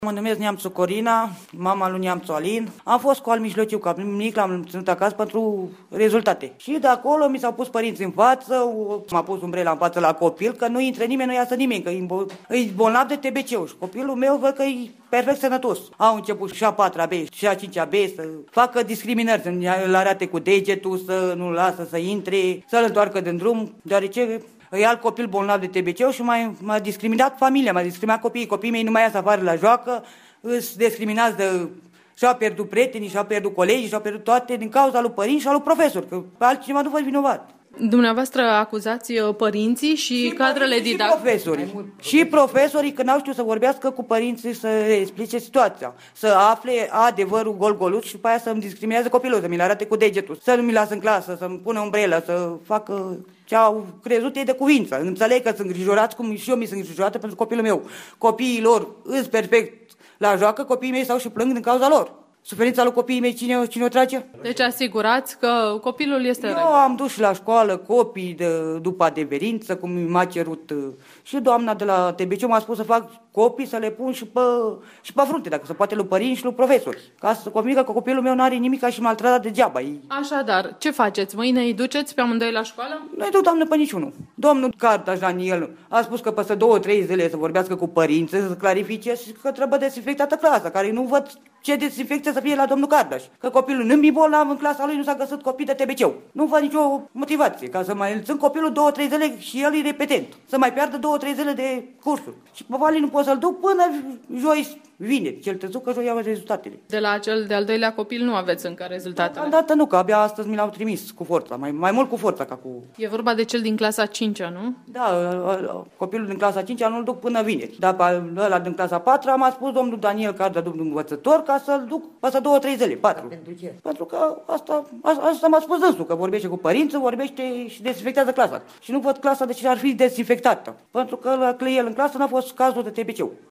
Mă numesc Neamțu Corina, mama lui Neamțu Alin. Am fost cu al mijlociu, ca mic l-am ținut acasă pentru rezultate. Și de acolo mi s-au pus părinții în față, m-a pus umbrela în față la copil, că nu intră nimeni, nu iasă nimeni, că e bolnav de TBC-ul. Și copilul meu văd că e perfect sănătos. Au început și a 4-a B și a 5-a B să facă discriminări, să-l arate cu degetul, să nu lasă să intre, să-l întoarcă din drum, deoarece e alt copil bolnav de TBC și m-a discriminat familia, m-a discriminat copiii. Copiii mei nu mai ies afară la joacă, îs discriminați și-au pierdut prietenii, și-au pierdut colegii, și-au pierdut toate din cauza lui părinți și a lui profesori, că pe altcineva nu vă vinovat. Dumneavoastră acuzați părinții și cadrele didactice. Și profesorii că n-au știut să vorbească cu părinții, să explice situația, să afle adevărul gol-goluț și după aia să-mi discriminează copilul, să mi-l arate cu degetul, să nu mi lasă în clasă, să-mi pună umbrelă, să facă ce au crezut ei de cuvință. Înțeleg că sunt îngrijorați, cum și eu mi sunt îngrijorată pentru copilul meu. Copiii lor îs perfect la joacă, copiii mei stau și plâng din cauza lor. Suferința lui copiii mei, cine o trage? Deci asigurați că copilul este Eu am dus și la școală copii după adeverință, cum m-a cerut și doamna de la TBC m-a spus să fac copii, să le pun și pe frunte, dacă se poate lui părinți și lui profesori. Ca să comunică că copilul meu nu are nimic și maltratat degeaba. Așadar, ce faceți? Mâine îi duceți pe amândoi la școală? Nu-i duc, doamnă, pe niciunul. Domnul Cartaș Daniel a spus că peste 2-3 zile să vorbească cu părinții, să clarifice și că trebuie dezinfectată clasa, care nu văd ce dezinfecție să fie la domnul Cartaș. Că copilul nu mi bolnav în clasa lui, nu s-a găsit copii de TBC. Nu văd nicio motivație ca să mai țin copilul 2-3 zile și el e repetent. Să mai piardă 2-3 zile de cursuri. Și pe Vali nu pot să-l duc până joi, vineri. Cel târziu că joi am rezultatele. De la cel de-al doilea copil nu aveți încă rezultatele? Deocamdată nu, că abia astăzi mi l-au trimis cu forța. Mai mult cu forța ca cu... E vorba de cel din clasa 5-a, nu? Da, copilul din clasa 5-a nu-l duc până vineri. Dar pe ăla din clasa 4-a m-a spus domnul Daniel Carda, domnul învățător, ca să-l duc peste 2-3 zile, 4. Pentru ce? Pentru că asta m-a spus dânsul, că vorbește cu părinții, vorbește și dezinfectează clasa. Și nu văd clasa de ce ar fi dezinfectată. Pentru că la el în clasă n-a fost cazul de TBC-ul.